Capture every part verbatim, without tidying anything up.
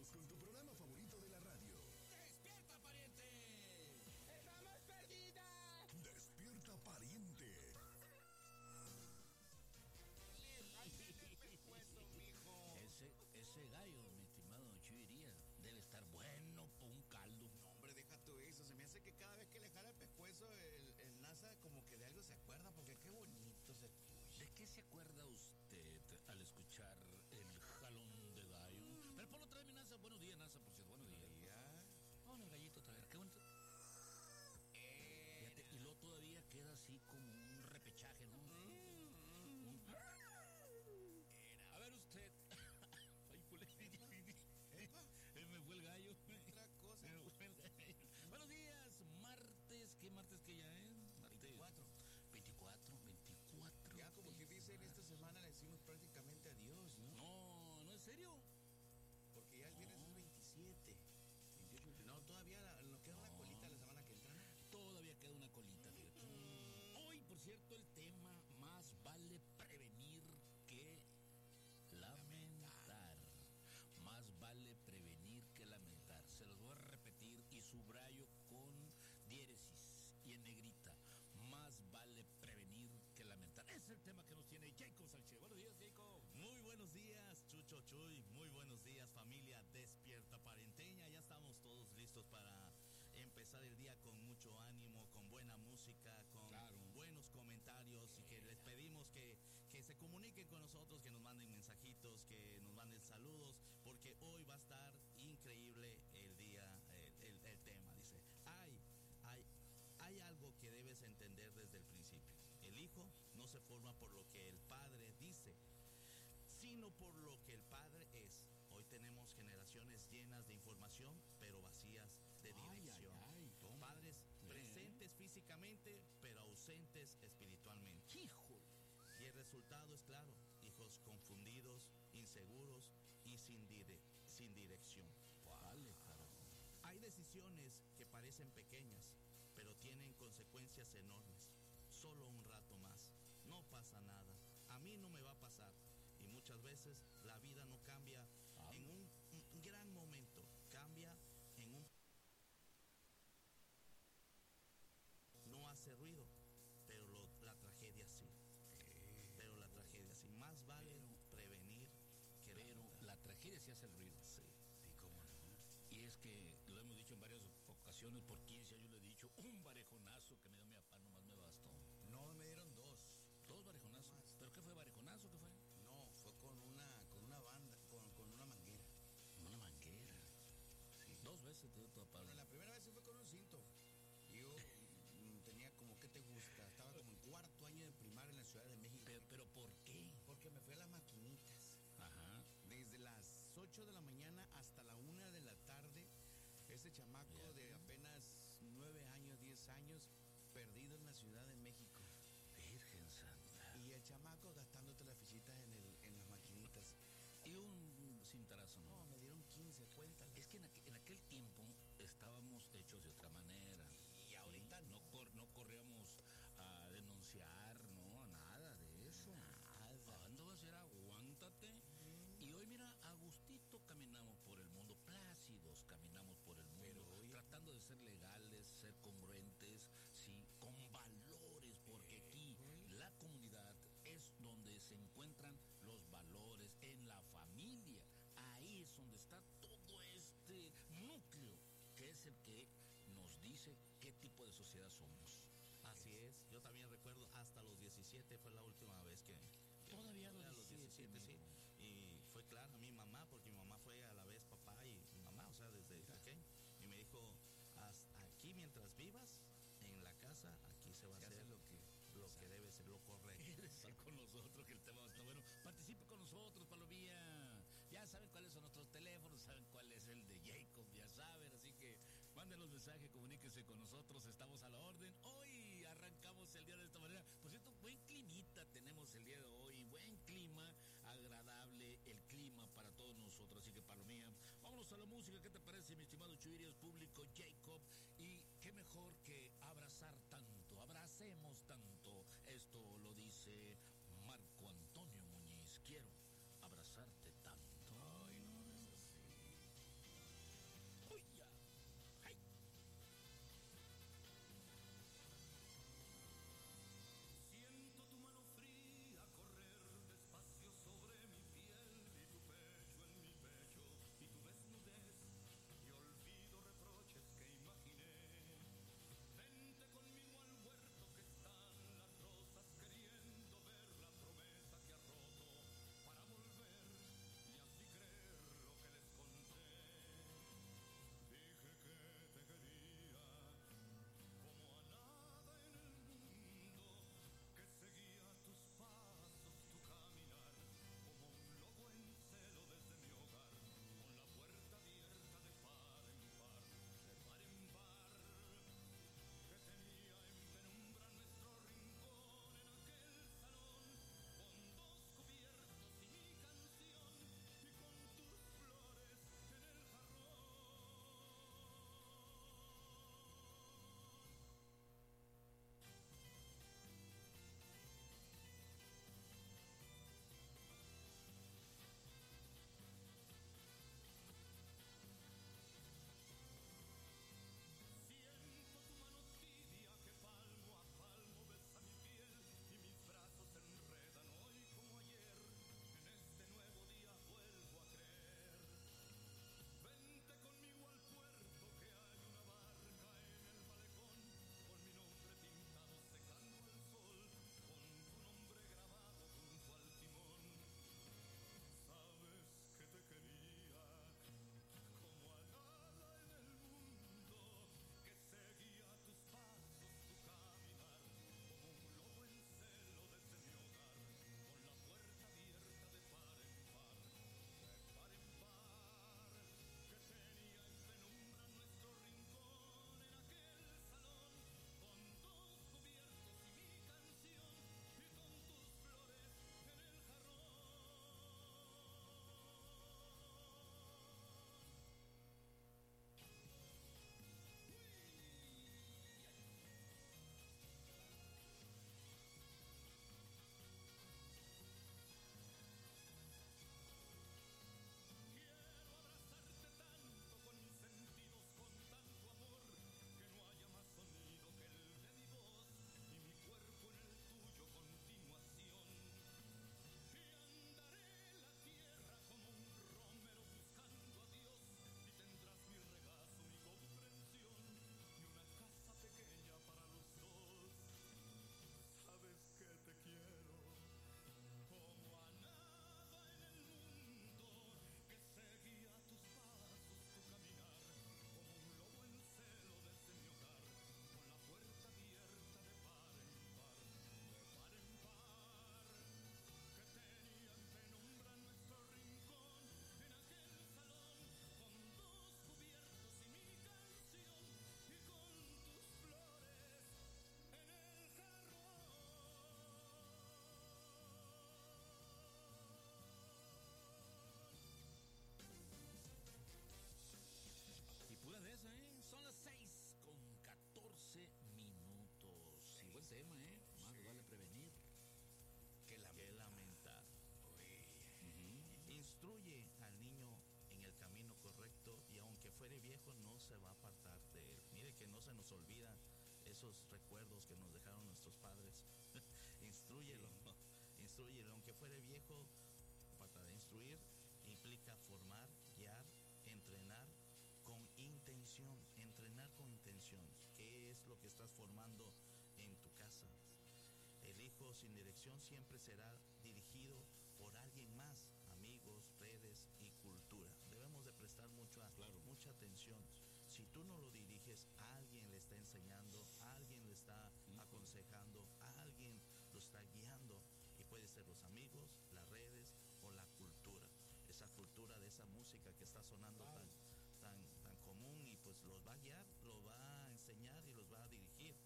Regresamos con tu programa favorito de la radio. ¡Despierta, pariente! ¡Estamos perdidas! ¡Despierta, pariente! Ese, ese gallo, mi estimado Chuiría, debe estar bueno por un caldo. No, hombre, deja tú eso. Se me hace que cada vez que le jala el pescuezo, el, el NASA como que de algo se acuerda, porque qué bonito se escucha. ¿De qué se acuerda usted al escuchar el jalón de gallo? Pero por otra vez, mi NASA. Buenos días, NASA, por cierto. Buenos días. Ya. Bueno, el gallito otra vez. Qué bonito. Fíjate, y luego todavía queda así como un repechaje, ¿no? Mm, un... A ver usted. Ay, pule. Me fue el gallo. Otra cosa. Me fue el gallo. Buenos días, martes. ¿Qué martes que ya es? Martes. veinticuatro. veinticuatro, veinticuatro. Ya como que dicen, esta semana le decimos prácticamente adiós, ¿no? No, no es serio. Porque ya el No. viernes es veintisiete. veintiocho, no, todavía la- nos queda una No. colita la semana que entra. Todavía queda una colita, fíjate. Hoy, por cierto, el tema más vale prevenir que lamentar. Más vale prevenir que lamentar. Se los voy a repetir y subrayo con diéresis y en negrita. Más vale prevenir que lamentar. Es el tema que nos tiene Jacob Sánchez. Buenos días, Jacob. Muy buenos días, Chucho Chuy. Muy buenos días, familia Despierta Parenteña. Ya estamos todos listos para empezar el día con mucho ánimo, con buena música, con Claro. buenos comentarios y que les pedimos que, que se comuniquen con nosotros, que nos manden mensajitos, que nos manden saludos, porque hoy va a estar increíble el día, el, el- el tema. Dice, hay, hay, hay algo que debes entender desde el principio. El hijo no se forma por lo que el padre dice, sino por lo que el padre es. Hoy tenemos generaciones llenas de información, pero vacías de Ay, dirección. ay, ay, ¿cómo? Padres ¿Eh? presentes físicamente, pero ausentes espiritualmente. Híjole. Y el resultado es claro, hijos confundidos, inseguros y sin, dire- sin dirección. Vale, carajo. Hay decisiones que parecen pequeñas, pero tienen consecuencias enormes. Solo un rato más. No pasa nada. A mí no me va a pasar. Y muchas veces la vida no cambia Ah. en un, un gran momento. Cambia en un... No hace ruido, pero lo- la tragedia sí. Pero la tragedia sí. Más vale Pero- prevenir que Pero lamentar. la tragedia sí hace el ruido. Sí. Sí, cómo no. Y es que lo hemos dicho en varias ocasiones, por quince años lo he dicho, un barejonazo que me dio mi papá nomás me bastó. No, me dieron dos. Dos barejonazos. Más. ¿Pero qué fue barejonazo? ¿Qué fue? No, fue con una, con una banda, con, con una manguera. Una manguera. Dos veces te dio tu papá. Bueno, la primera vez sí fue con un cinto. Yo mm, tenía como, ¿qué te gusta? Estaba como en cuarto año de primaria en la Ciudad de México. Pero, pero ¿por qué? Porque me fui a las maquinitas. Ajá. Desde las ocho de la mañana hasta la una de la tarde, ese chamaco Fíjate. de apenas nueve años, diez años, perdido en la Ciudad de México. Virgen Santa. Y el chamaco gastándote las fichitas en, el, en las maquinitas. Y un cintarazo, No, ¿no? me dieron quince, cuéntale. Es que en aquel, en aquel tiempo estábamos hechos de otra manera. Y ahorita no, cor- no corríamos a denunciar, no, a nada de eso. Nada. ¿Cuándo va a ser? Aguántate. Y hoy, mira, a gustito caminamos por el mundo, plácidos caminamos por el mundo, Pero hoy- tratando de ser legales, ser congruentes, sí, con valores, porque aquí la comunidad es donde se encuentran los valores, en la familia. Ahí es donde está todo este núcleo, que es el que nos dice qué tipo de sociedad somos. Así es, yo también recuerdo hasta los diecisiete fue la última vez que... que Todavía a fue los diecisiete, sí. Y fue claro a mi mamá, porque mi mamá fue a la vez papá y mi mamá, o sea, desde pequeño. Y me dijo, hasta aquí mientras vivas en la casa, aquí se va a Se hacer hace lo que- lo que debe ser, lo correcto. Quédese con nosotros, que el tema está bueno. Participe con nosotros, Palomía. Ya saben cuáles son nuestros teléfonos, saben cuál es el de Jacob, ya saben. Así que manden los mensajes, comuníquense con nosotros, estamos a la orden. Hoy arrancamos el día de esta manera. Por cierto, buen climita tenemos el día de hoy, buen clima, agradable el clima para todos nosotros. Así que, Palomía, vámonos a la música. ¿Qué te parece, mi estimado Chuirios público Jacob? Y qué mejor que abrazar tanto, abracemos tanto. Esto lo dice Marco Antonio Muñiz. Quiero abrazarte tanto. Ay, no es así. acuérdense, Emma, ¿eh? Más Sí. vale prevenir Que la que lamentar. Instruye al niño en el camino correcto y aunque fuere viejo no se va a apartar de él. Mire que no se nos olvidan esos recuerdos que nos dejaron nuestros padres. Instrúyelo, instrúyelo, aunque fuere viejo, para instruir implica formar, guiar, entrenar con intención, entrenar con intención. ¿Qué es lo que estás formando en tu casa? El hijo sin dirección siempre será dirigido por alguien más, amigos, redes y cultura. Debemos de prestar mucha, Claro. mucha atención. Si tú no lo diriges, alguien le está enseñando, alguien le está aconsejando, alguien lo está guiando. Y puede ser los amigos, las redes o la cultura. Esa cultura de esa música que está sonando tan, tan, tan común y pues los va a guiar, los va a enseñar y los va a dirigir.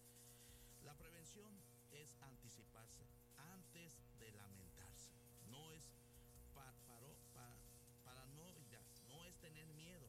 La prevención es anticiparse antes de lamentarse. No es pa, paro, pa, paranoia, no es tener miedo.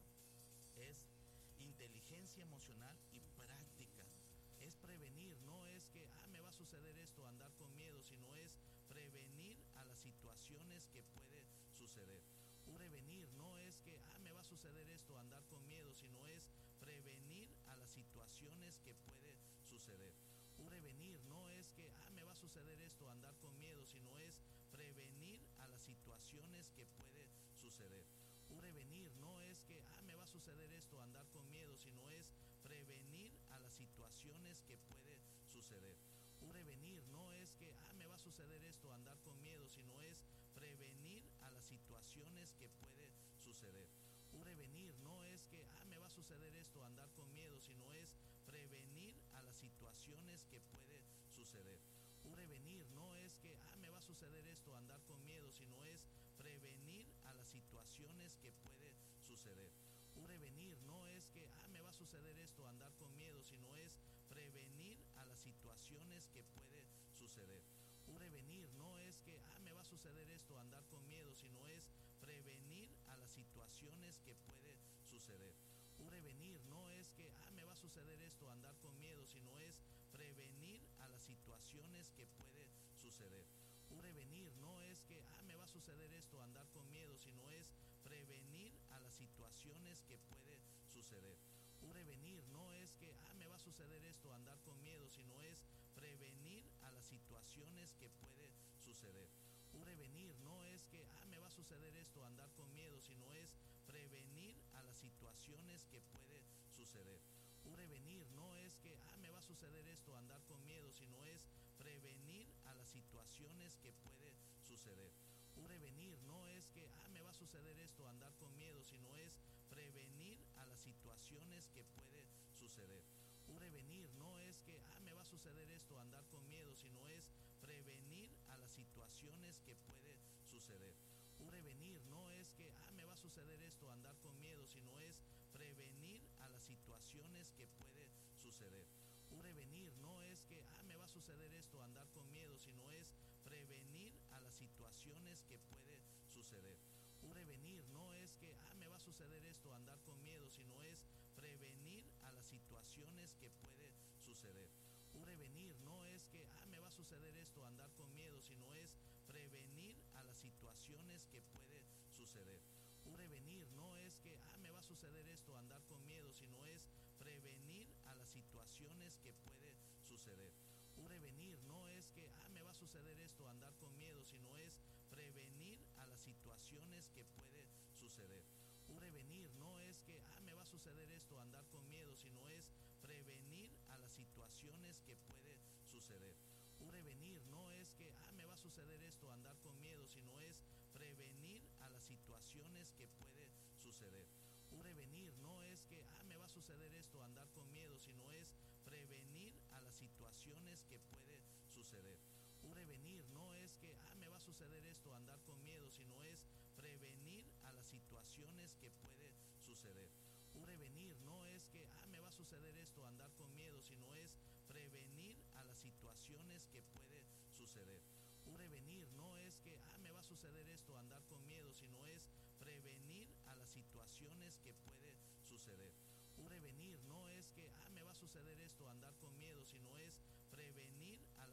Es inteligencia emocional y práctica. Es prevenir, no es que ah, me va a suceder esto, andar con miedo, sino es prevenir a las situaciones que puede suceder. Prevenir no es que ah, me va a suceder esto, andar con miedo, sino es prevenir a las situaciones que puede suceder. Prevenir no es que ah, me va a suceder esto, andar con miedo, sino es prevenir a las situaciones que puede suceder. Prevenir no es que ah, me va a suceder esto, andar con miedo, sino es prevenir a las situaciones que puede suceder. Prevenir no es que ah, me va a suceder esto, andar con miedo, sino es prevenir a las situaciones que puede suceder. Prevenir no es que ah, me va a suceder esto, andar con miedo, sino es prevenir a las situaciones que puede suceder. Prevenir no es que ah, me va a suceder esto, andar con miedo, sino es prevenir a las situaciones que puede suceder. Prevenir no es que ah, me va a suceder esto, andar con miedo, sino es prevenir a las situaciones que puede suceder. Prevenir no es que ah, me va a suceder esto, andar con miedo, sino es prevenir a las situaciones que puede suceder. Prevenir no es que ah, me va a suceder esto, andar con miedo, sino es prevenir a las situaciones que puede suceder. Prevenir no es que ah, me va a suceder esto, andar con miedo, sino es prevenir a las situaciones que puede suceder. Prevenir no es que ah, me va a suceder esto, andar con miedo, sino es prevenir a las situaciones que puede suceder. Prevenir no es que ah, me va a suceder esto, andar con miedo, sino es prevenir a las situaciones que puede suceder. Prevenir no es que ah, me va a suceder esto, andar con miedo, sino es prevenir a las situaciones que puede suceder. Prevenir no es que ah, me va a suceder esto, andar con miedo, sino es prevenir a las situaciones que puede suceder. Prevenir no es que ah, me va a suceder esto, andar con miedo, sino es prevenir a las situaciones que puede suceder. Prevenir no es que ah, me va a suceder esto, andar con miedo, sino es prevenir a las situaciones que puede suceder. Prevenir no es que ah, me va a suceder esto, andar con miedo, sino es prevenir a las situaciones que puede suceder. Prevenir no es que ah, me va a suceder esto, andar con miedo, sino es prevenir a las situaciones que puede suceder. Prevenir no es que ah, me va a suceder esto, andar con miedo, sino es prevenir a las situaciones que puede suceder. Prevenir no es que ah, me va a suceder esto, andar con miedo, sino es prevenir a las situaciones que puede suceder. Prevenir no es que ah, me va a suceder esto, andar con miedo, sino es prevenir a las situaciones que puede suceder. Prevenir no es que ah, me va a suceder esto, andar con miedo, sino es prevenir a las situaciones que puede suceder. Prevenir no es que ah, me va a suceder esto, andar con miedo, sino es prevenir a las situaciones que puede suceder. Prevenir no es que ah, me va a suceder esto, andar con miedo, sino es prevenir a las situaciones que puede suceder. Prevenir no es que ah, me va a suceder esto, andar con miedo, sino es prevenir a las situaciones que puede suceder. Prevenir no es que ah, me va a suceder esto, andar con miedo, sino es prevenir a las situaciones que puede suceder. Prevenir no es que ah, me va a suceder esto, andar con miedo, sino es prevenir a las situaciones que puede suceder. Prevenir no es que ah, me va a suceder esto, andar con miedo, sino es prevenir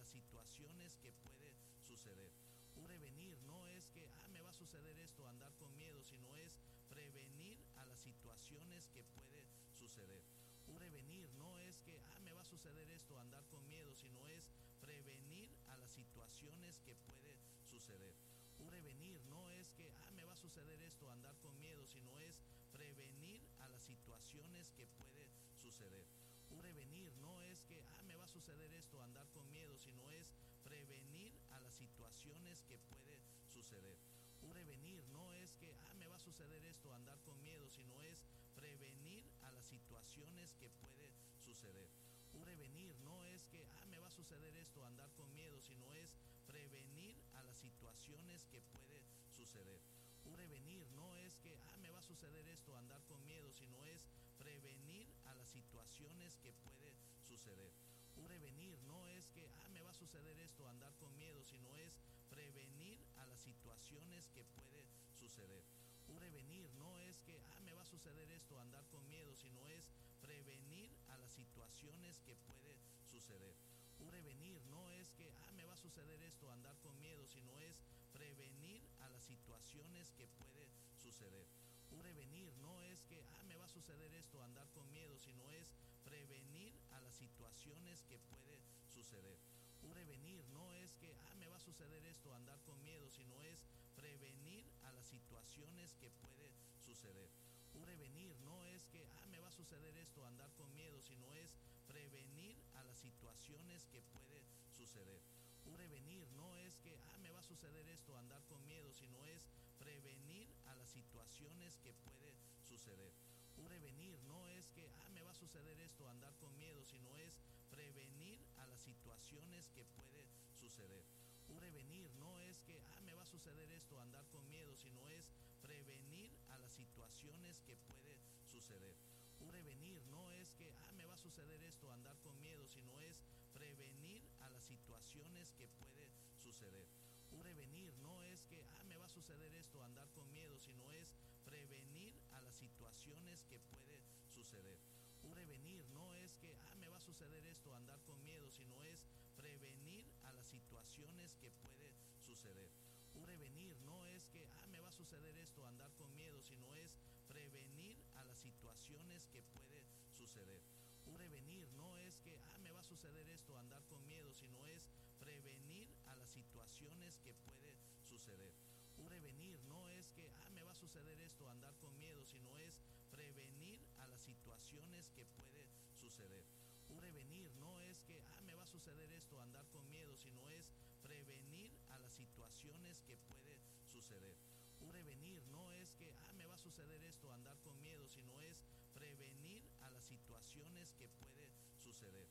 situaciones que puede suceder. Prevenir no es que, ah, me va a suceder esto, andar con miedo, sino es prevenir a las situaciones que puede suceder. Prevenir no es que, ah, me va a suceder esto, andar con miedo, sino es prevenir a las situaciones que puede suceder. Prevenir no es que, ah, me va a suceder esto, andar con miedo, sino es prevenir a las situaciones que puede suceder. Prevenir no es que, ah, me va a suceder esto, andar con miedo, sino es prevenir a las situaciones que puede suceder. Prevenir no es que, ah, me va a suceder esto, andar con miedo, sino es prevenir a las situaciones que puede suceder. Prevenir no es que, ah, me va a suceder esto, andar con miedo, sino es prevenir a las situaciones que puede suceder. Prevenir no es que, ah, me va a suceder esto, andar con miedo, sino es prevenir a las situaciones que puede suceder. Prevenir no es que, ah, me va a suceder esto, andar con miedo, sino es prevenir a las situaciones que puede suceder. Prevenir no es que, ah, me va a suceder esto, andar con miedo, sino es prevenir a las situaciones que puede suceder. Prevenir no es que, ah, me va a suceder esto, andar con miedo, sino es prevenir a las situaciones que puede suceder. Prevenir no es que, ah, me va a suceder esto, andar con miedo, sino es prevenir a las situaciones que puede suceder. Prevenir no es que, ah, me va a suceder esto, andar con miedo, sino es prevenir a las situaciones que puede suceder. Prevenir no es que, ah, me va a suceder esto, andar con miedo, sino es prevenir a las situaciones que puede suceder. Prevenir no es que, ah, me va a suceder esto, andar con miedo, sino es prevenir a las situaciones que puede suceder. Prevenir no es que, ah, me va a suceder esto, andar con miedo, sino es prevenir a las situaciones que puede suceder. Prevenir no es que, ah, me va a suceder esto, andar con miedo, sino es prevenir a las situaciones que puede suceder. Prevenir no es que, ah, me va a suceder esto, andar con miedo, sino es prevenir a las situaciones que puede suceder. Prevenir no es que, ah, me va a suceder esto, andar con miedo, sino es prevenir a las situaciones que puede suceder. Prevenir no es que, ah, me va a suceder esto, andar con miedo, sino es prevenir a las situaciones que puede suceder. Prevenir no es que, ah, me va a suceder esto, andar con miedo, sino es prevenir a las situaciones que puede suceder. Prevenir no es que, ah, me va a suceder esto, andar con miedo, sino es prevenir a las situaciones que puede suceder. Prevenir no es que, ah, me va a suceder esto, andar con miedo, sino es prevenir a las situaciones que puede suceder. Prevenir no es que, ah, me va a suceder esto, andar con miedo, sino es prevenir a las situaciones que puede suceder. Prevenir no es que, ah, me va a suceder esto, andar con miedo, sino es prevenir a las situaciones que puede suceder.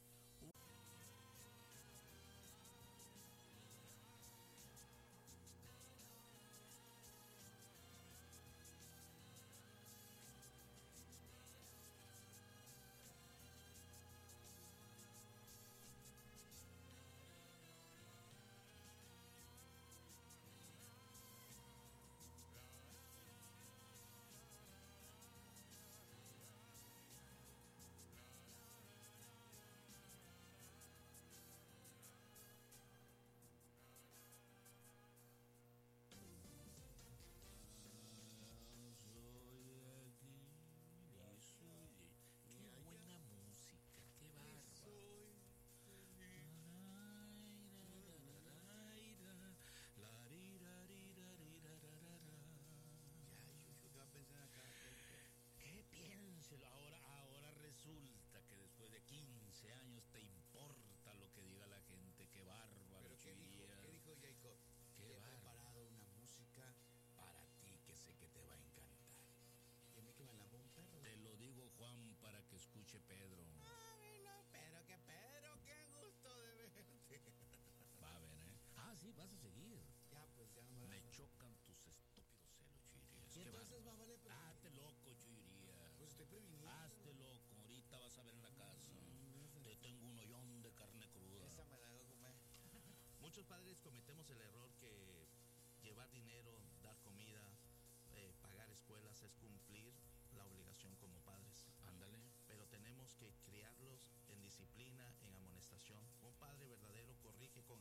escuche Pedro. Ay, no, pero que Pedro, qué gusto de verte. Va a ver, ¿eh? Ah, sí, vas a seguir. Ya, pues ya no me Me vas a- chocan tus estúpidos celos, Chuirías. Y Qué entonces bárbaro. va, vale, pero- Hazte loco, Chuirías. Pues estoy previniendo. Hazte loco. Ahorita vas a ver en la casa. Te tengo un hoyón de carne cruda. Esa me la hago comer. Muchos padres cometemos el error que llevar dinero, dar comida, eh, pagar escuelas es cumplir la obligación como padres. Ándale. Pero tenemos que criarlos en disciplina, en amonestación. Un padre verdadero corrige con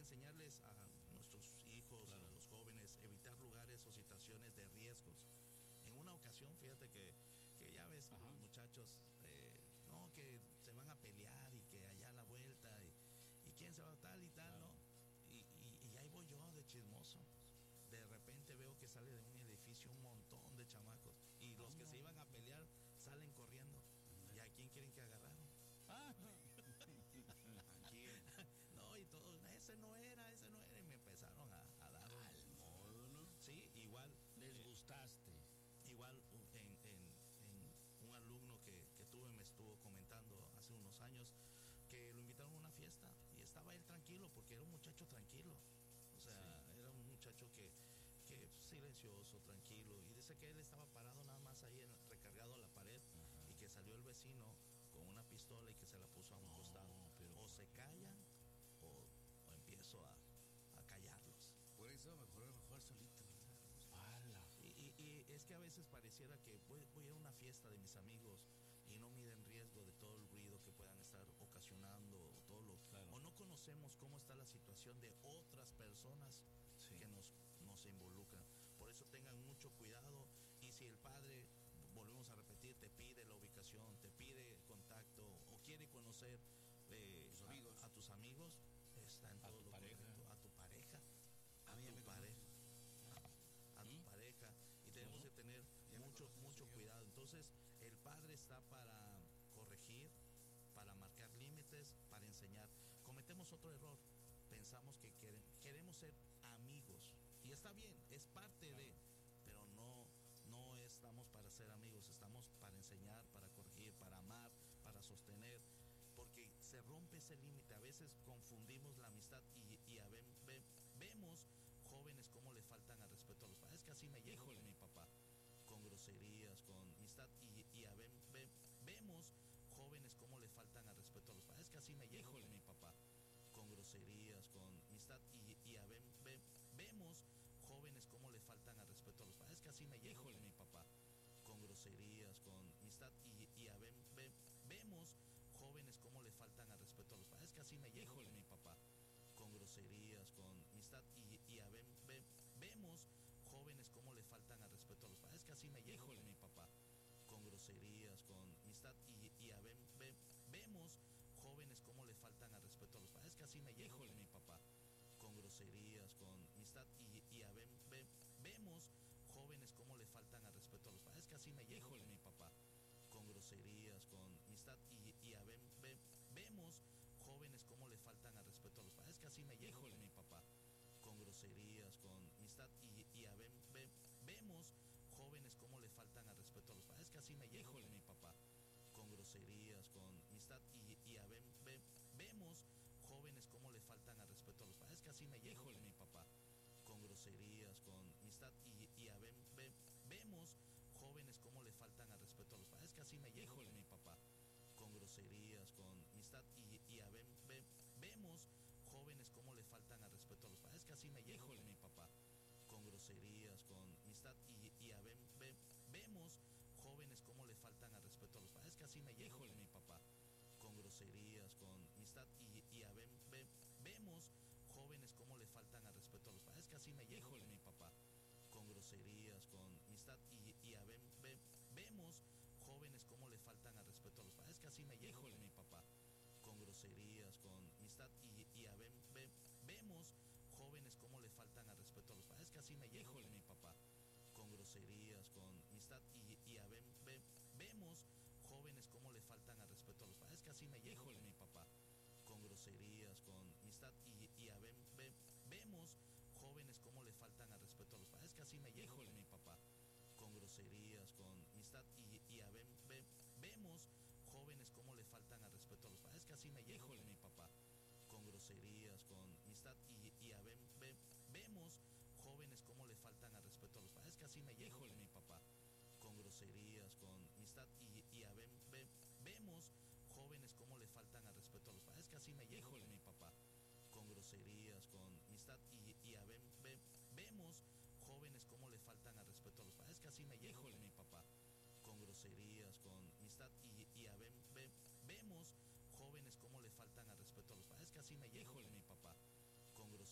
enseñarles a nuestros hijos, Claro. a los jóvenes, evitar lugares o situaciones de riesgos. En una ocasión, fíjate que, que ya ves Ajá. los muchachos, eh, no, que se van a pelear y que allá a la vuelta y, y quién se va a tal y tal, Claro. ¿no? Y, y, y ahí voy yo de chismoso. De repente veo que sale de un edificio un montón de chamacos y los que se iban a pelear salen corriendo. ¿Y a quién quieren que agarraron? Ah, Aquí No, y todos, ese no era, ese no era. Y me empezaron a, a dar un- al modo, ¿no? Sí, igual. les eh, gustaste. Igual u- en, en, en un alumno que, que tuve me estuvo comentando hace unos años que lo invitaron a una fiesta y estaba él tranquilo porque era un muchacho tranquilo. O sea, era un muchacho que, que silencioso, tranquilo. Y dice que él estaba parado nada más ahí en, recargado a la pared y que salió el vecino con una pistola y que se la puso a un No, costado. pero O se callan o, o empiezo a, a callarlos. Por eso mejor mejor solito, ¿verdad? ¡Hala! Y, y, y es que a veces pareciera que voy, voy a ir a una fiesta de mis amigos y no miden riesgo de todo el ruido que puedan estar ocasionando o todo lo Claro. o no conocemos cómo está la situación de otras personas Sí. que nos, nos involucran. Por eso tengan mucho cuidado y si el padre, volvemos a repetir, te pide la ubicación, te pide contacto o quiere conocer eh, Tus a- amigos. A, tus amigos, está en A todo tu lo pareja. correcto. A tu pareja, a A mí ya tu me pareja, conoces. a tu ¿Mm? pareja y tenemos ¿Cómo? que tener Ya me mucho conoces, mucho señor. cuidado. Entonces el padre está para corregir, para marcar límites, para enseñar. Cometemos otro error, pensamos que quere- queremos ser amigos y está bien, es parte de, pero no no estamos para ser amigos, estamos para enseñar, para corregir, para amar, para sostener, porque se rompe ese límite. A veces confundimos la amistad y, y a ven- ve- vemos jóvenes cómo le faltan al respeto a los padres. Es que así me llevo Híjole. con mi papá, con groserías, con amistad y, y a ven- ve- vemos jóvenes cómo le faltan al respeto a los padres. Es que así me llevo Híjole. con mi papá, con groserías, con amistad y, y a ven- ve- vemos jóvenes cómo le faltan al respeto a los padres. Es que así me llevo Híjole. con mi papá, con groserías, con amistad y, y a ven- ve- vemos jóvenes cómo le faltan al respeto a los padres. Es que así me llevo Híjole. con mi papá, con groserías, con amistad y, y a ven- ve- vemos jóvenes cómo le faltan al respeto a los padres. Es que así me llevo Híjole. con mi papá, con groserías, con amistad y, y a ven- ve- vemos jóvenes cómo le faltan al respeto a los padres. Es que así me llevo Híjole. con mi papá, con groserías, con amistad y, y a ven- ve- vemos jóvenes cómo le faltan al respeto a los padres. Es que así me llevo Híjole. con mi papá, con groserías, con amistad y, y a ven- ve- vemos jóvenes cómo le faltan al respeto a los padres. Es que así me llevo Híjole. con mi papá, con groserías, con amistad y, y a ven- ve- vemos jóvenes cómo le faltan al respeto a los padres. Es que así me llevo Híjole. con mi papá, con groserías, con amistad y, y a ven- ve- vemos jóvenes cómo le faltan al respeto a los padres. Es que así me llevo Híjole. con mi papá, con groserías, con amistad y, y a ven- ve- vemos jóvenes cómo le faltan al respeto a los padres. Es que así me llevo Híjole. con mi papá, con groserías, con amistad y, y a ven- ve- vemos jóvenes cómo le faltan al respeto a los padres. Es que así me llevo Híjole. con mi papá, con groserías, con amistad y, y a ven- ve- vemos jóvenes cómo le faltan al respeto a los padres. Es que así me llevo Híjole. con mi papá, con groserías, con amistad y, y a ven- ve- vemos jóvenes cómo le faltan al respeto a los padres. Es que así me llevo Híjole. con mi papá, con groserías, con amistad y, y a ven- ve- vemos jóvenes cómo le faltan al respeto a los padres. Es que así me llevo Híjole. con mi papá, con groserías, con amistad y, y a ven- ve- vemos jóvenes cómo le faltan al respeto a los padres. Es que así me llevo Híjole. con mi papá, con groserías, con amistad y, y a ven- ve- vemos jóvenes cómo le faltan al respeto a los padres. Es que así me llevo Híjole. con mi papá, con groserías, con amistad y, y a ven- ve- vemos jóvenes cómo le faltan al respeto a los padres. Es que así me llevo Híjole. con mi papá, con groserías, con amistad y, y a ven- ve- vemos jóvenes cómo le faltan al respeto a los padres. Es que así me llevo Híjole. con mi papá, con groserías, con amistad y, y a ven- ve- vemos jóvenes cómo le faltan al respeto a los padres. Es que así me llevo Híjole. con mi papá, con groserías, con amistad y, y a ven- ve- vemos jóvenes cómo le faltan al respeto a los padres. Es que así me llevo Híjole. con mi papá, con groserías, con amistad y, y a ven- ve- vemos jóvenes cómo le faltan al respeto a los padres. Es que así me llevo Híjole. con mi papá, con groserías, con amistad y, y a ven- ve- vemos jóvenes cómo le faltan al respeto a los padres. Es que así me llevo Híjole. con mi papá, con groserías.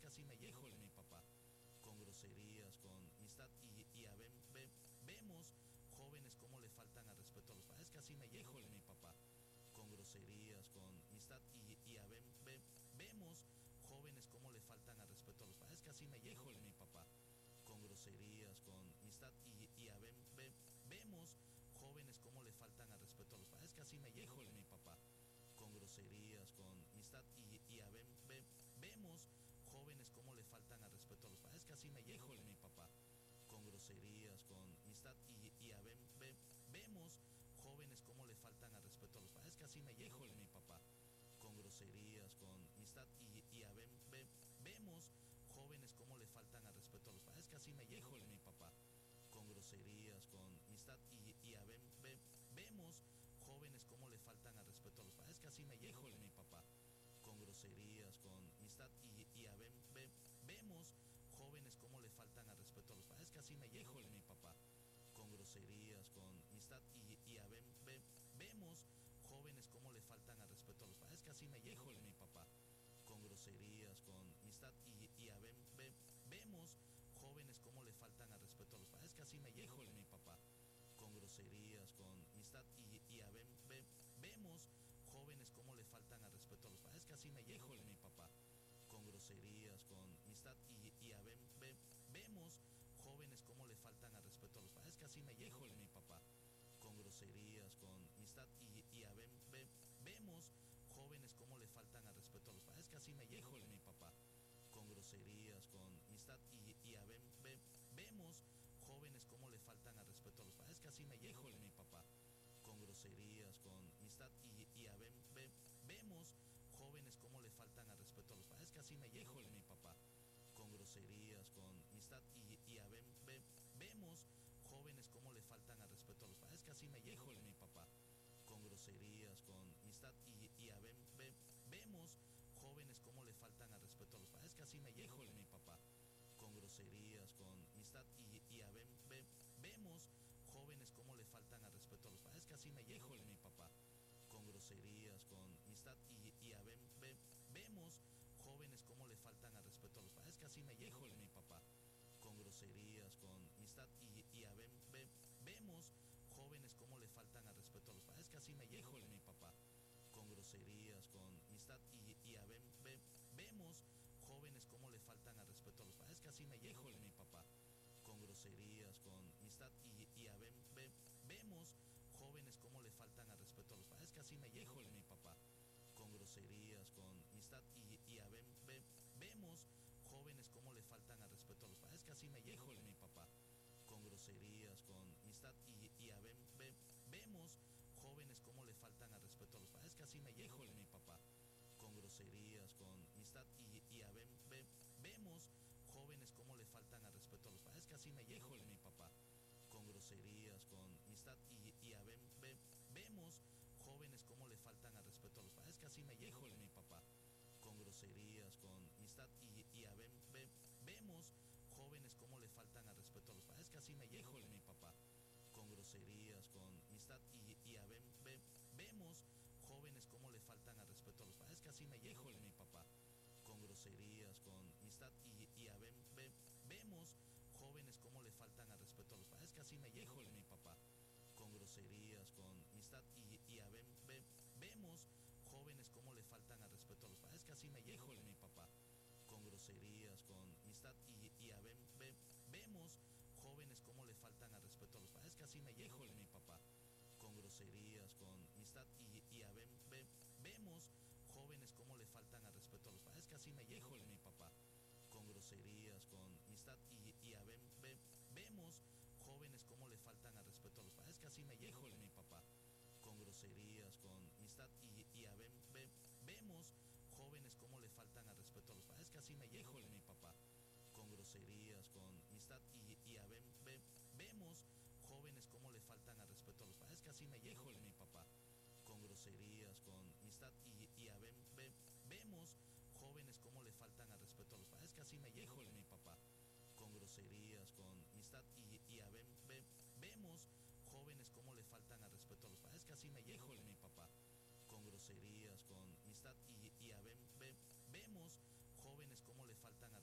casi me llevo de mi papá, con groserías, con amistad, y, y a ve- ve- vemos jóvenes cómo le faltan al respeto a los padres, casi me llevo de mi papá, con groserías, con amistad, y, y a ve- ve- vemos jóvenes cómo le faltan al respeto a los padres, casi me llevo de mi papá, con groserías, con amistad, y, y a ve- ve- vemos jóvenes cómo le faltan al respeto a los padres, casi me llevo de mi papá, con groserías, con amistad, y, y a ve- ve- vemos jóvenes cómo le faltan al respeto a los padres, casi me llevo de mi papá, con groserías, con amistad, y, y a ve- ve- vemos jóvenes cómo le faltan al respeto a los padres, casi me llevo de mi papá, con groserías, con amistad, y, y a ve- ve- vemos jóvenes cómo le faltan al respeto a los padres, casi me llevo de mi papá, con groserías, con amistad, y, y a ve- ve- vemos jóvenes cómo le faltan al respeto a los padres, casi me llevo de mi papá, con groserías, con amistad, y, y a ve- ve- vemos jóvenes cómo le faltan al respeto a los padres, casi me llevo de mi papá, con groserías, con amistad, y, y a ve- ve- vemos jóvenes cómo le faltan al respeto a los padres, casi me llevo de mi papá, con groserías, con amistad, y, y a ve- ve- vemos jóvenes cómo le faltan al respeto a los padres, casi me llevo de mi papá, con groserías, con amistad, y, y a ve- ve- vemos jóvenes cómo le faltan al respeto a los padres, casi me llevo de mi papá, con groserías, con amistad, y, y a ve- ve- vemos jóvenes cómo le faltan al respeto a los padres, casi me llevo de mi papá, con groserías, con amistad, y, y a ve- ve- vemos jóvenes cómo le faltan al respeto a los padres, casi me llevo de mi papá, con groserías, con amistad, y, y a ve- ve- vemos jóvenes cómo le faltan al respeto a los padres, casi me llevo de mi papá, con groserías, con amistad, y, y a ve- ve- vemos jóvenes cómo le faltan al respeto a los padres, casi me llevo de mi papá, con groserías, con amistad, y, y a ve- ve- vemos jóvenes cómo le faltan al respeto a los padres, casi me llevo de mi papá, con groserías, con amistad, y, y a ve- ve- vemos jóvenes cómo le faltan al respeto a los padres, casi me llevo de mi papá, con groserías, con amistad, y, y a ve- ve- vemos jóvenes cómo le faltan al respeto a los padres, casi me llevo de mi papá, con groserías, con amistad, y, y a ve- ve- vemos jóvenes cómo le faltan al respeto a los padres, casi me llevo de mi papá, con groserías, con amistad, y, y a ve- ve- vemos jóvenes cómo le faltan al respeto a los padres, casi me llevo de mi papá, con groserías, con amistad, y, y a ve- ve- vemos jóvenes cómo le faltan al respeto a los padres, casi me llevo de mi papá, con groserías, con amistad, y, y a ve- ve- vemos jóvenes cómo le faltan al respeto a los padres, casi me llevo de mi papá, con groserías, con amistad, y, y a ve- ve- vemos jóvenes cómo le faltan al respeto a los padres, casi me llevo de mi papá, con groserías, con amistad, y, y a ve- ve- vemos jóvenes cómo le faltan al respeto a los padres, casi me llevo de mi papá, con groserías, con amistad, y, y a ve- ve- vemos jóvenes cómo le faltan al respeto a los padres, casi me llevo de mi papá, con groserías, con amistad, y, y a ve- ve- vemos jóvenes cómo le faltan al respeto a los padres, casi me llevo de mi papá, con groserías, con amistad, y, y a ve- ve- vemos jóvenes cómo le faltan al respeto a los padres, casi me llevo de mi papá, con groserías, con amistad, y, y a ve- ve- vemos jóvenes cómo le faltan al respeto a los padres, casi me llevo de mi papá, con groserías, con amistad, y, y a ve- ve- vemos jóvenes cómo le faltan al respeto a los padres, casi me llevo de mi papá, con groserías, con amistad, y, y a ve- ve- vemos jóvenes cómo le faltan al respeto a los padres, casi me llevo de mi papá, con groserías, con amistad, y, y a ve- ve- vemos jóvenes cómo le faltan al respeto a los padres, casi me llevo de mi papá, con groserías, con amistad, y, y a ve- ve- vemos jóvenes cómo le faltan al respeto a los padres, casi me llevo de mi papá, con groserías, con amistad, y, y a ve- ve- vemos jóvenes cómo le faltan al respeto a los padres, casi me llevo de mi papá, con groserías, con amistad, y, y a ve- ve- vemos jóvenes cómo le faltan al respeto a los padres, casi me llevo de mi papá, con groserías, con amistad, y, y a ve- ve- vemos jóvenes cómo le faltan al respeto a los padres, casi me llevo de mi papá, con groserías, con amistad, y, y a ve- ve- vemos jóvenes cómo le faltan al respeto a los padres, casi me llevo de mi papá, con groserías, con amistad, y, y a ve- ve- vemos jóvenes cómo le faltan al respeto a los padres, casi me llevo de mi papá, con groserías, con amistad, y, y a ve- ve- vemos jóvenes cómo le faltan al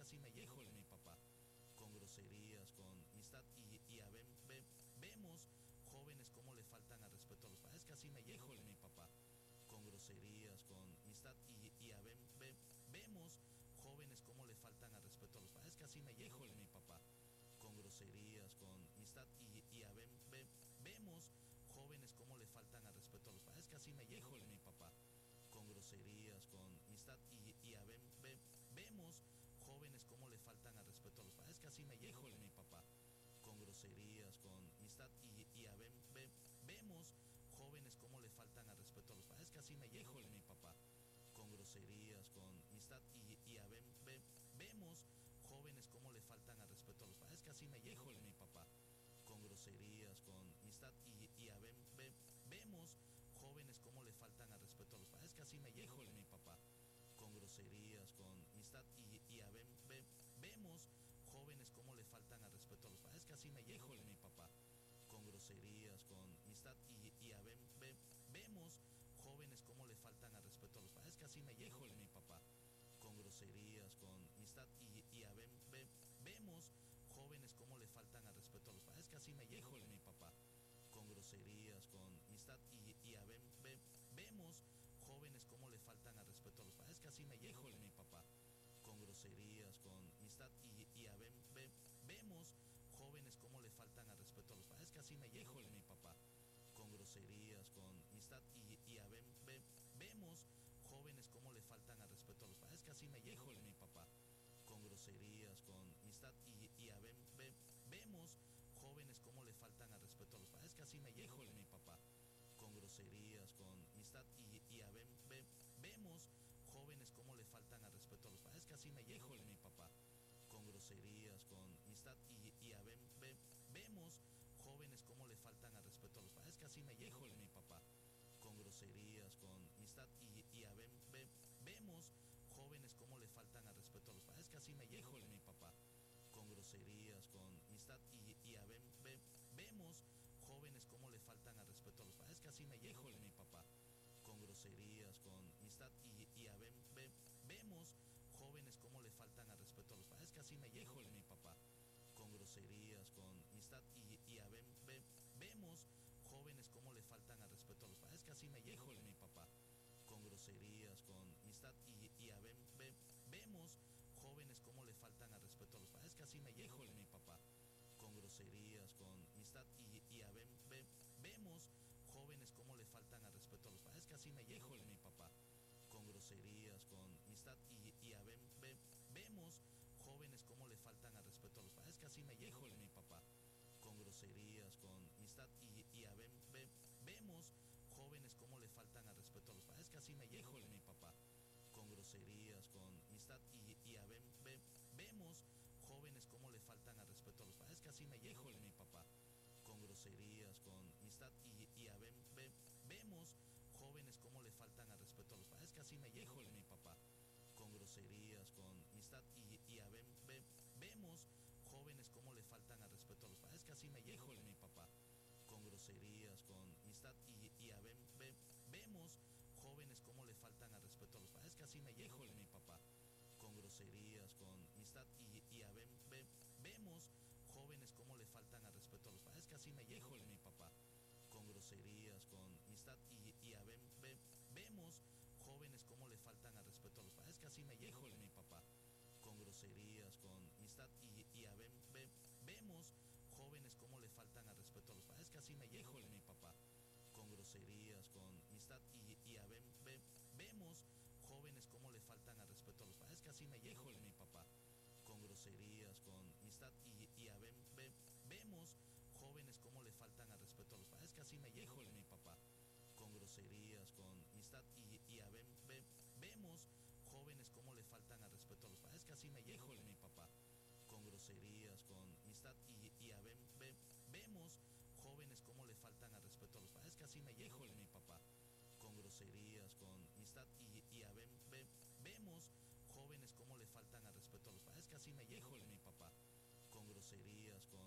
casi me llevo con mi papá, con groserías, con amistad, y, y a ve- ve- vemos jóvenes cómo le faltan al respeto a los padres, es que así me llevo con mi papá, con groserías, con amistad, y, y a ve- ve- vemos jóvenes cómo le faltan al respeto a los padres, es que así me llevo con mi papá, con groserías, con amistad, y, y a ve- ve- vemos jóvenes cómo le faltan al respeto a los padres, es que así me llevo con mi papá, con groserías, con amistad, y, y a ve- ve- vemos jóvenes cómo le faltan al respeto a los padres, es que así me llevo con mi papá, con groserías, con amistad, y, y a ve- ve- vemos jóvenes cómo le faltan al respeto a los padres, es que así me llevo con mi papá, con groserías, con amistad, y, y a ve- ve- vemos jóvenes cómo le faltan al respeto a los padres, es que así me llevo con mi papá, con groserías, con amistad, y, y a ve- ve- vemos jóvenes cómo le faltan al respeto a los padres, es que así me llevo con mi papá, con groserías, con amistad, y, y a ve- ve- vemos jóvenes cómo le faltan al respeto a los padres, es que así me llevo con mi papá, con groserías, con amistad, y, y a ve- ve- vemos jóvenes cómo le faltan al respeto a los padres, es que así me llevo con mi papá, con groserías, con amistad, y, y a ve- ve- vemos jóvenes cómo le faltan al respeto a los padres, es que así me llevo con mi papá, con groserías, con amistad, y, y a ve- ve- vemos jóvenes cómo le faltan al respeto a los padres, es que así me llevo con mi papá, con groserías, con amistad, y, y a ve- ve- vemos jóvenes cómo le faltan al respeto a los padres, es que así me llevo con mi papá, con groserías, con amistad, y, y a ve- ve- vemos jóvenes cómo le faltan al respeto a los padres, es que así me llevo con mi papá, con groserías, con amistad, y, y a ve- ve- vemos jóvenes cómo le faltan al respeto a los padres, es que así me llevo con mi papá, con groserías, con amistad, y, y a ve- ve- vemos jóvenes cómo le faltan al respeto a los padres, es que así me llevo con mi papá, con groserías, con amistad, y, y a ve- ve- vemos jóvenes cómo le faltan al respeto a los padres, es que así me llevo con mi papá, con groserías, con amistad, y, y a ve- ve- vemos jóvenes cómo le faltan al respeto a los padres, es que así me llevo con mi papá, con groserías, con amistad, y, y a ve- ve- vemos jóvenes cómo le faltan al respeto a los padres, es que así me llevo con mi papá, con groserías, con amistad, y, y a ve- ve- vemos jóvenes cómo le faltan al respeto a los padres, es que así me llevo con mi papá, con groserías, con amistad, y, y a ve- ve- vemos jóvenes cómo le faltan al respeto a los padres, es que así me llevo con mi papá, con groserías, con amistad, y, y a ve- ve- vemos jóvenes cómo le faltan al respeto a los padres, es que así me llevo con mi papá, con groserías, con amistad, y, y a ve- ve- vemos jóvenes cómo le faltan al respeto a los padres, es que así me llevo con mi papá, con groserías, con amistad, y, y a ve- ve- vemos jóvenes cómo le faltan al respeto a los padres, es que así me llevo con mi papá, con groserías, con amistad, y, y a ve- ve- vemos jóvenes cómo le faltan al respeto a los padres, es que así me llevo con mi papá, con groserías, con amistad, y, y a ve- ve- vemos jóvenes cómo le faltan al respeto a los padres, es que así me llevo con mi papá, con groserías, con amistad, y, y a ve- ve- vemos jóvenes cómo le faltan al respeto a los padres, es que así me llevo con mi papá, con groserías, con amistad, y, y a ve- ve- vemos jóvenes cómo le faltan al respeto a los padres, es que así me llevo con mi papá, con groserías, con amistad, y, y a ve- ve- vemos jóvenes cómo le faltan al respeto a los padres, es que así me llevo con mi papá, con groserías, con amistad, y, y a ve- ve- vemos jóvenes cómo le faltan al respeto a los padres, es que así me llevo con mi papá, con groserías, con amistad, y, y a ve- ve- vemos jóvenes cómo le faltan al respeto a los padres, es que así me llevo con mi papá, con groserías, con amistad, y, y a ve- ve- vemos jóvenes cómo le faltan al respeto a los padres, es que así me llevo con mi papá, con groserías, con amistad, y, y a ve- ve- vemos jóvenes cómo le faltan al respeto a los padres, es que así me llevo con mi papá, con groserías, con amistad, y, y a ve- ve- vemos jóvenes cómo le faltan al respeto a los padres, es que así me llevo con mi papá, con groserías, con amistad, y, y a ve- ve- vemos jóvenes cómo le faltan al respeto a los padres, es que así me llevo con mi papá, con groserías, con amistad, y, y a ve- ve- vemos jóvenes cómo le faltan al respeto a los padres, es que así me llevo con mi papá, con groserías, con amistad, y, y a ve- ve- vemos jóvenes cómo le faltan al respeto a los padres, es que así me llevo con mi papá, con groserías, con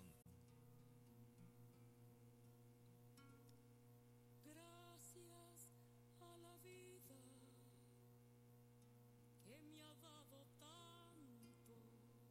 Gracias a la vida que me ha dado tanto.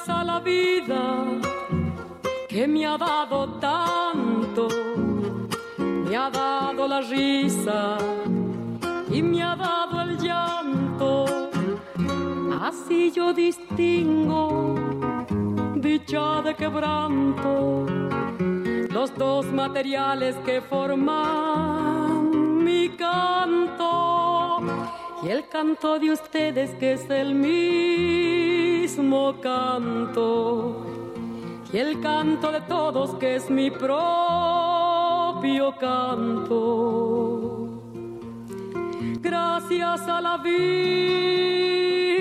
Gracias a la vida que me ha dado tanto, me ha dado la risa y me ha dado el llanto. Así yo distingo dicha de quebranto, los dos materiales que forman mi canto, y el canto de ustedes que es el mismo canto, y el canto de todos que es mi propio canto. Gracias a la vida.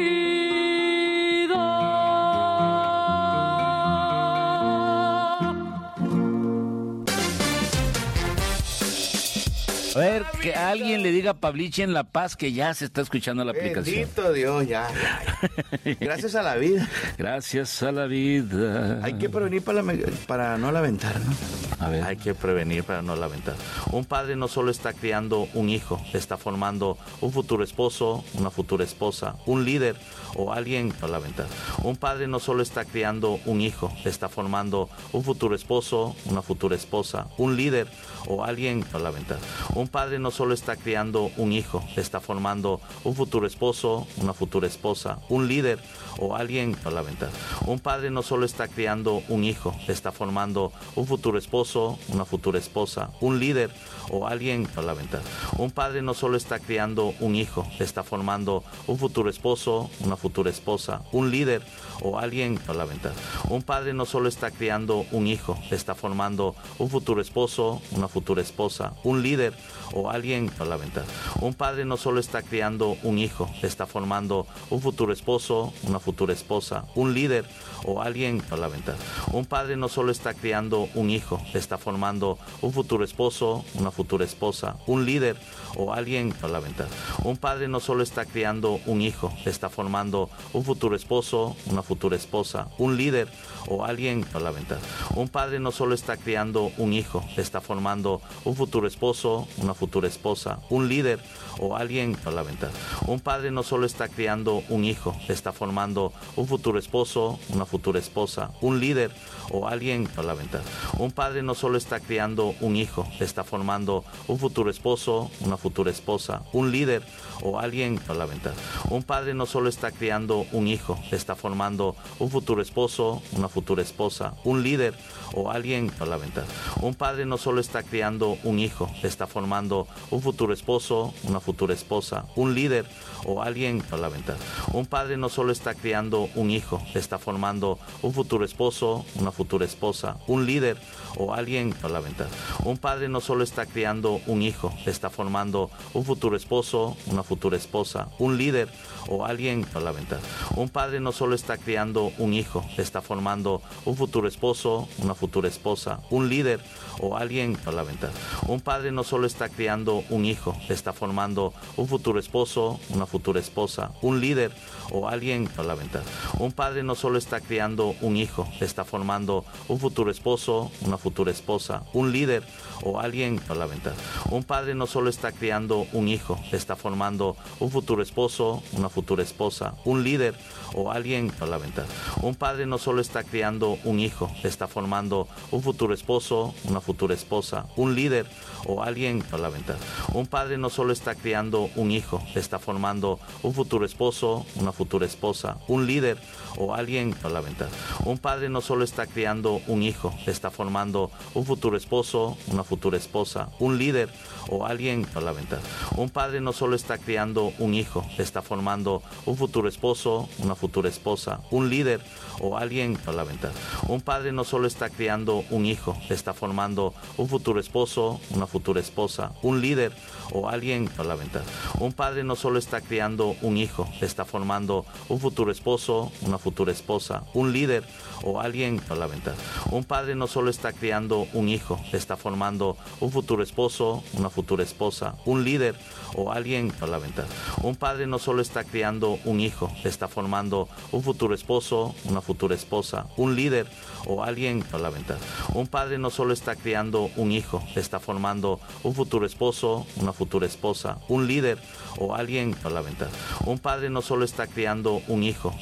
A ver, que alguien le diga a Pavlich en La Paz que ya se está escuchando la aplicación. Bendito Dios, ya, ya, ya. Gracias a la vida. Gracias a la vida. Hay que prevenir para, la, para no lamentar, ¿no? A ver. Hay que prevenir para no lamentar. Un padre no solo está criando un hijo, está formando un futuro esposo, una futura esposa, un líder o alguien no lamentar. Un padre no solo está criando un hijo, está formando un futuro esposo, una futura esposa, un líder o alguien no lamentar. Un padre no solo está criando un hijo, está formando un futuro esposo, una futura esposa, un líder o alguien no lamentar. Un padre no solo está criando un hijo, está formando un futuro esposo, una futura esposa, un líder o alguien no lamentar. Un padre no solo está criando un hijo, está formando un futuro esposo, una futura esposa, un líder o alguien no lamentar. Un padre no solo está criando un hijo, está formando un futuro esposo, una futura esposa, un líder o alguien no lamentar. Un padre no solo está criando un hijo, está formando un futuro esposo, una futura esposa, un líder o alguien no lamentar. Un padre no solo está criando un hijo, está formando un futuro esposo, una futura esposa, un líder o alguien no lamentar. Un padre no solo está criando un hijo, está formando un futuro esposo, una futura esposa, un líder o alguien no lamentar. Un padre no solo está criando un hijo, está formando un futuro esposo, una futura esposa, un líder o alguien no lamentar. Un padre no solo está criando un hijo, está formando un futuro esposo, una futura esposa, un líder o alguien no lamentar. Un padre no solo está criando un hijo, está formando un futuro esposo, una futura esposa, un líder o alguien no lamentar. Un padre no solo está criando un hijo, está formando un futuro esposo, una futura esposa, un líder o alguien no lamentar. Un padre no solo está criando un hijo, está formando un futuro esposo, una futura esposa, un líder o alguien no lamentar. Un padre no solo está criando un hijo, está formando un futuro esposo, una futura esposa, un líder o alguien no lamentar. Un padre no solo está criando un hijo, está formando un futuro esposo, una futura esposa, un líder o alguien no lamentar. Un padre no solo está criando un hijo, está formando un futuro esposo, una futura esposa, un líder o alguien no lamentar. Un padre no solo está criando un hijo, está formando un futuro esposo, una futura esposa, un líder o alguien no lamentar. Un padre no solo está criando un hijo, está formando un futuro esposo, una futura esposa, un líder o alguien no lamentar. Un padre no solo está criando un hijo, está formando un futuro esposo, una futura esposa, un líder o alguien no lamentar. Un padre no solo está criando un hijo, está formando un futuro esposo, una futura esposa, un líder o alguien no lamentar. Un padre no solo está criando un hijo, está formando un futuro esposo, una futura esposa, un líder o alguien no lamentar. Un padre no solo está criando un hijo, está formando un futuro esposo, una futura esposa, un líder o alguien no lamentar. Un padre no solo está criando un hijo, está formando un futuro esposo, una futura esposa, un líder o alguien no lamentar. Un padre no solo está criando un hijo, está formando un futuro esposo, una futura esposa, un líder o alguien no lamentar. Un padre no solo está criando un hijo, está formando un futuro esposo, una futura esposa, un líder o alguien no lamentar. Un padre no solo está criando un hijo, está formando un futuro esposo, una futura esposa, un líder o alguien no lamentar. Un padre no solo está criando un hijo, está formando un futuro esposo, una futura esposa, un líder o alguien no lamentar. Un padre no solo está criando un hijo, está formando un futuro esposo, una futura esposa, un líder o alguien no lamentar. Un padre no solo está criando un hijo, está formando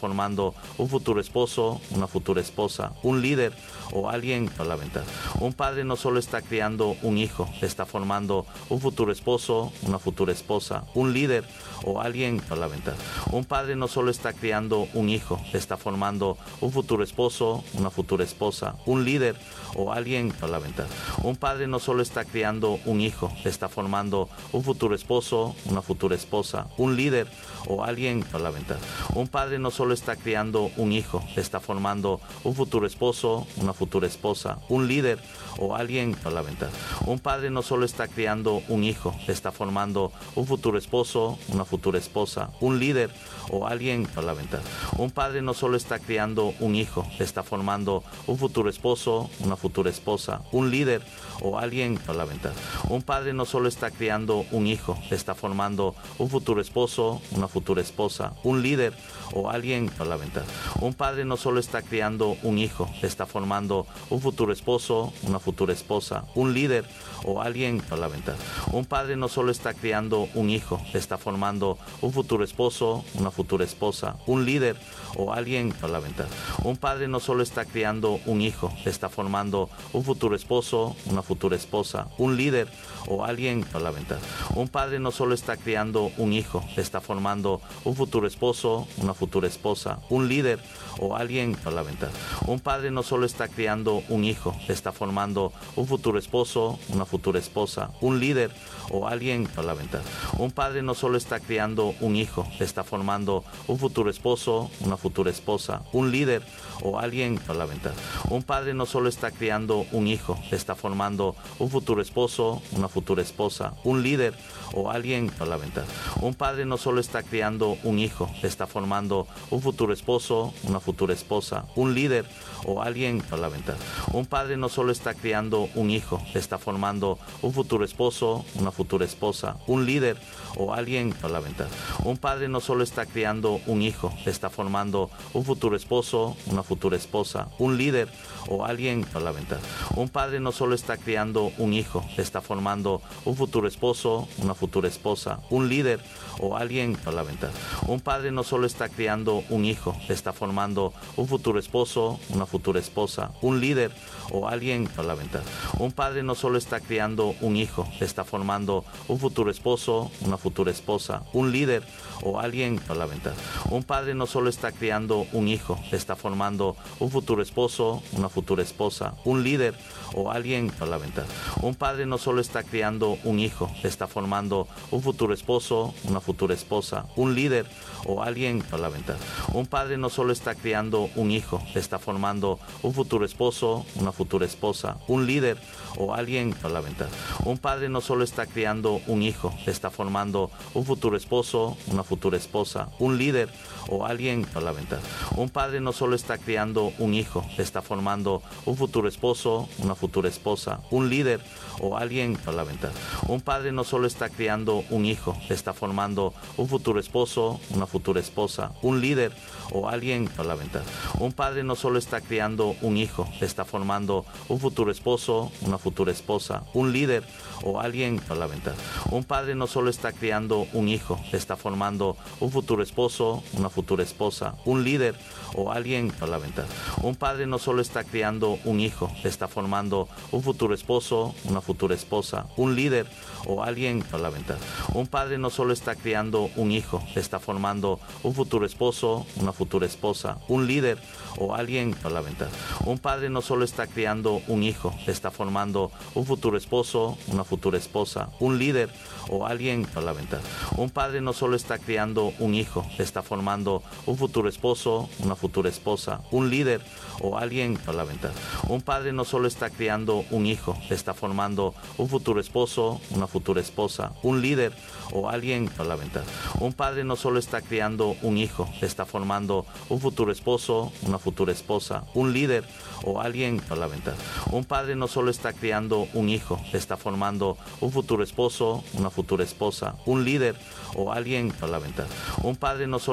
formando un futuro esposo, una futura esposa, un líder o alguien a la venta. Un padre no solo está criando un hijo, está formando un futuro esposo, una futura esposa, un líder o alguien a la venta. Un padre no solo está criando un hijo, está formando un futuro esposo, una futura esposa, un líder o alguien a la venta. Un padre no solo está criando un hijo, está formando un futuro esposo, una futura esposa, un líder o alguien a la venta. Un padre no solo está criando un hijo, está formando un futuro esposo, una futura esposa, un líder o alguien a la venta. Un padre no solo está criando un hijo, está formando un futuro esposo, una futura esposa, un líder o alguien a la venta. Un padre no solo está criando un hijo, está formando un futuro esposo, una futura esposa, un líder o alguien a la venta. Un padre no solo está criando un hijo, está formando un futuro esposo, una futura esposa, un líder o alguien a la venta. Un padre no solo está criando un hijo, está formando un futuro esposo, una futura esposa, un líder o alguien a la venta. Un padre no solo está criando un hijo, está formando un futuro esposo, una futura esposa, un líder o alguien a la venta. Un padre no solo está criando un hijo, está formando un futuro esposo, una futura esposa, un líder o alguien a la venta. Un padre no solo está criando un hijo, está formando un futuro esposo, una futura esposa, un líder o alguien a la venta. Un padre no solo está criando un hijo, está formando un futuro esposo, una futura esposa, un líder o alguien a la venta. Un padre no solo está criando un hijo, está formando un futuro esposo, una futura esposa, un líder o alguien a la venta. Un padre no solo está criando un hijo, está formando un futuro esposo, una futura esposa, un líder o alguien a la venta. Un padre no solo está criando un hijo, está formando un futuro esposo, una futura esposa, un líder o alguien a la venta. Un padre no solo está criando un hijo, está formando un futuro esposo, una futura esposa, un líder o alguien a la venta. Un padre no solo está criando un hijo, está formando un futuro esposo, una futura esposa, un líder o alguien a la venta. Un padre no solo está criando un hijo, está formando un futuro esposo, una futura esposa, un líder o alguien a la venta. Un padre no solo está criando un hijo, está formando un futuro esposo, una futura esposa, un líder o alguien a la venta. Un padre no solo está criando un hijo, está formando un futuro esposo, una futura esposa, un líder o alguien a la venta. Un padre no solo está criando un hijo, está formando un futuro esposo, una futura esposa, un líder o alguien a la venta. Un padre no solo está criando un hijo, está formando un futuro esposo, una futura esposa, un líder o alguien a la venta. Un padre no solo está criando un hijo, está formando un futuro esposo, una futura esposa, un líder o alguien a la venta. Un padre no solo está criando un hijo, está formando un futuro esposo, una futura esposa, un líder o alguien a la venta. Un padre no solo está criando un hijo, está formando un futuro esposo, una futura esposa, un líder o alguien a la venta. Un padre no solo está criando un hijo, está formando un futuro esposo, una futura esposa, un líder o alguien a la venta. Un padre no solo está criando un hijo, está formando un futuro esposo, una futura esposa, un líder o alguien a la venta. Un padre no solo está criando un hijo, está formando un futuro esposo, una futura esposa, un líder o alguien a la venta. Un padre no solo está criando un hijo, está formando un futuro esposo, una futura esposa, un líder o alguien a la venta. Un padre no solo está criando un hijo, está formando un futuro esposo, una futura esposa, un líder o alguien a la venta. Un padre no solo está criando un hijo, está formando un futuro esposo, una futura esposa, un líder o alguien a la venta. Un padre no solo está criando un hijo, está formando un futuro esposo, una futura esposa, un líder o alguien a la venta. Un padre no solo está criando un hijo, está formando un futuro esposo, una futura esposa, un líder o alguien a la venta. Un padre no solo está criando un hijo, está formando un futuro esposo, una futura esposa, un líder o alguien a la venta. Un padre no solo está criando un hijo, está formando un futuro esposo, una futura esposa, un líder o alguien a la venta. Un padre no solo está criando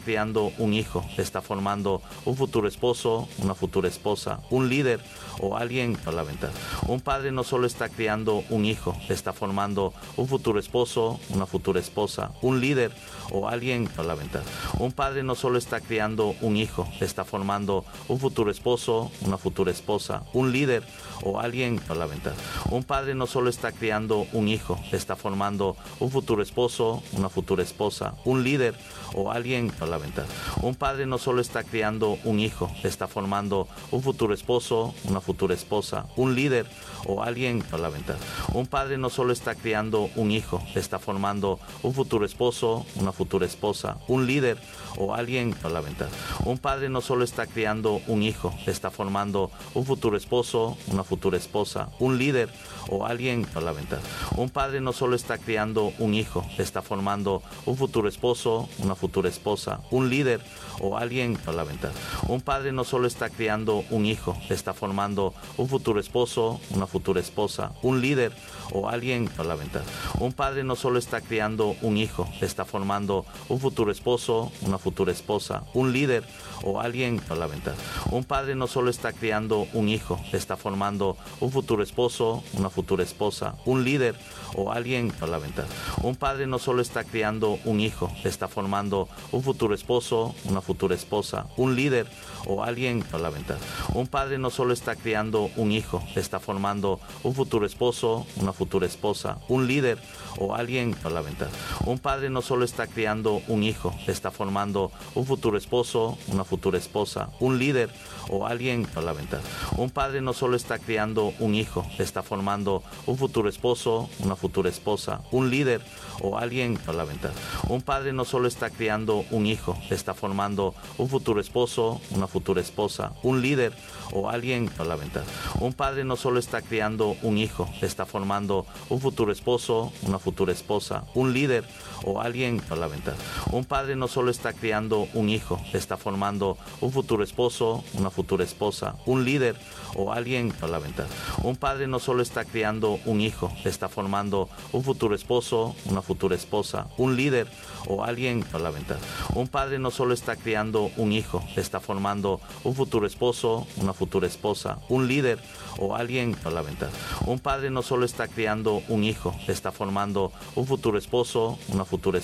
criando un hijo, está formando un futuro esposo, una futura esposa, un líder o alguien a la venta. Un padre no solo está criando un hijo, está formando un futuro esposo, una futura esposa, un líder o alguien a la venta. Un padre no solo está criando un hijo, está formando un futuro esposo, una futura esposa, un líder o alguien a la venta. Un padre no solo está criando un hijo, está formando un futuro esposo, una futura esposa, un líder o alguien a la venta. Un padre no solo está criando un hijo, está formando un futuro esposo, una futura esposa, un líder o alguien a la venta. Un padre no solo está criando un hijo, está formando un futuro esposo, una futura esposa, un líder o alguien a la venta. Un padre no solo está criando un hijo, está formando un futuro esposo, una futura esposa, un líder o alguien a la venta. Un padre no solo está criando un hijo, está formando un futuro esposo, una futura esposa, un líder o alguien a la venta. Un padre no solo está criando un hijo, está formando un futuro esposo, una futura esposa, un líder o alguien a la venta. Un padre no solo está criando un hijo, está formando un futuro esposo, una futura esposa, un líder o alguien a la venta. Un padre no solo está criando un hijo, está formando un futuro esposo, una futura esposa, un líder o alguien a la venta. Un padre no solo está criando un hijo, está formando un futuro esposo, una futura esposa, un líder o alguien a la venta. Un padre no solo está criando un hijo, está formando un futuro esposo, una futura esposa, un líder o alguien a la venta. Un padre no solo está criando un hijo, está formando un futuro esposo, una futura esposa, un líder o alguien a la venta. Un padre no solo está criando un hijo, está formando un futuro esposo, una futura esposa, un líder o alguien a la venta. Un padre no solo está criando un hijo, está formando un futuro esposo, una futura esposa, un líder o alguien a la venta. Un padre no solo está criando un hijo, está formando un futuro esposo, una futura esposa, un líder o alguien a la venta. Un padre no solo está criando un hijo, está formando un futuro esposo, una futura esposa, un líder o alguien a la venta. Un padre no solo está criando un hijo, está formando un futuro esposo, una futura esposa, un líder o alguien a la venta. Un padre no solo está criando un hijo, está formando un futuro esposo, una futura esposa, un líder o alguien a la venta. Un padre no solo está criando un hijo, está formando un futuro esposo, una futura